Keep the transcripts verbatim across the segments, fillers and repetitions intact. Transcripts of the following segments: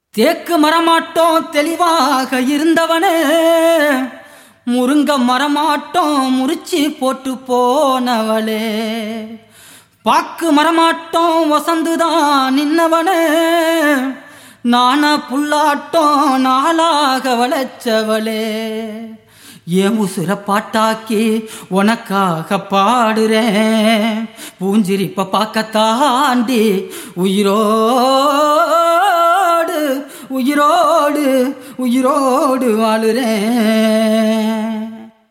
தேக்கு மரமாட்டோம் தெளிவாக இருந்தவனே, முருங்க மரமாட்டோம் முறிச்சி போட்டு போனவளே, பாக்கு மரமாட்டோம் வசந்துதான் நின்னவனே, நானா புல்லாட்டோம் நாளாக வளைச்சவளே, ஏன் உசுர பாட்டாக்கி உனக்காக பாடுறேன், பூஞ்சிரிப்ப பார்க்கத்தாண்டி உயிரோடு உயிரோடு உயிரோடு வாழுறேன்.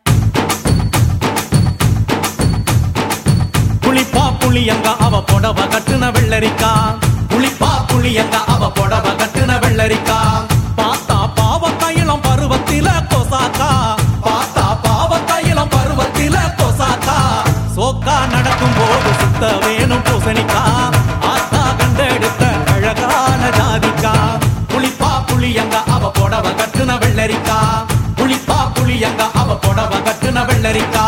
புளிப்பா புளியங்க அவ பொடவ கட்டுன வெள்ளரிக்கா, புளிப்பா புளியங்க அவ பொடவ கட்டுன வெள்ளரிக்கா, பாத்தா பாவ கையிலம் பருவத்தில கொசாக்கா, பாத்தா பாவ கையிலம் பருவத்தில கொசாக்கா, சோக்கா நடக்கும் போது சுத்த வேணும் பூசணிக்கா, ஆத்தா கண்டெடுத்த அழகான ஜாதிக்கா, புளிப்பா புளியங்க அவ பொடவ கட்டுன வெள்ளரிக்கா, புளிப்பா புளியங்க அவ பொடவ கட்டுன வெள்ளரிக்கா.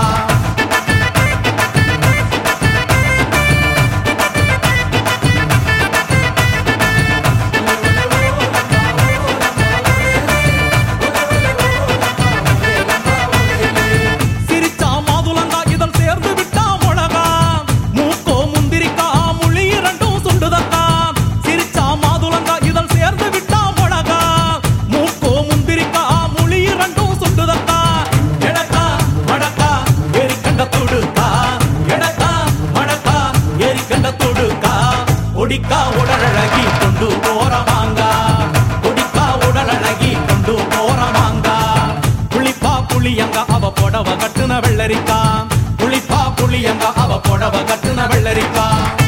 ஒடிக்கா உடலழகி கொண்டு போறவாங்க, ஒடிக்கா உடலழகி கொண்டு போறவாங்க, புளிப்பா புளியங்க அவ பொடவ கட்டுன வெள்ளரிக்கா, புளிப்பா புளியங்க அவ பொடவ கட்டுன வெள்ளரிக்கா.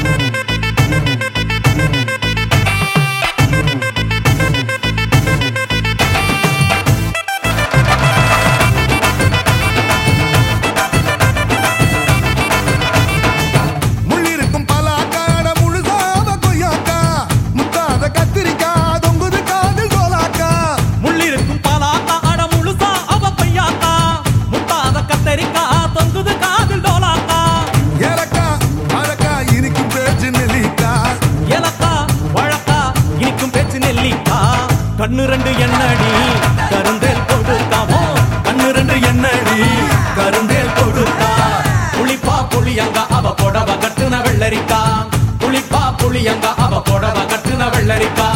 கண்ணு ரெண்டு எண்ணடி கருந்தேல் கொடுக்காமோ, கண்ணு ரெண்டு எண்ணடி கருந்தேல் கொடுக்கா, புளிப்பா புளியங்க அவ பொடவ கட்டுன வெள்ளரிக்கா, புளிப்பா புளியங்க அவ பொடவ கட்டுன வெள்ளரிக்கா.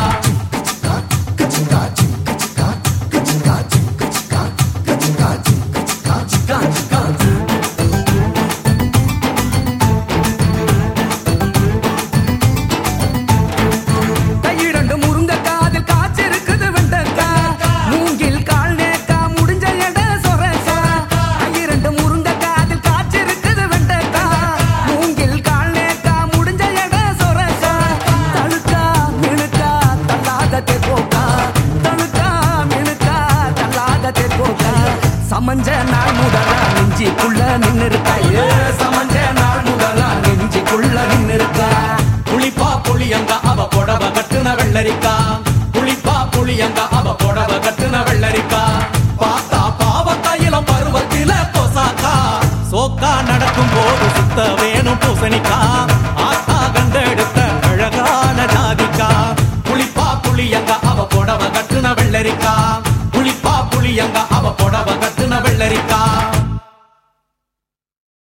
சமஞ்ச நாள் முதலா நெஞ்சிக்குள்ள நின்னு இருக்கா, சமஞ்ச நாள் முதலா நெஞ்சிக்குள்ள நின்னு இருக்கா, புளிப்பா புளியங்க அவ பொடவ கட்டுன வெள்ளரிக்கா, புளிப்பா புளியங்க அவ பொடவ கட்டுன வெள்ளரிக்கா, பாத்தா பாவ கையிலம் பருவத்தில கொசாக்கா, சோக்கா நடக்கும் போது சுத்த வேணும் பூசணிக்கா, ஆத்தா கண்டெடுத்த அழகான ஜாதிக்கா, புளிப்பா புளியங்க அவ பொடவ கட்டுன வெள்ளரிக்கா, புளிப்பா புளியங்க அவ பொடவ கட்டுன வெள்ளரிக்கா.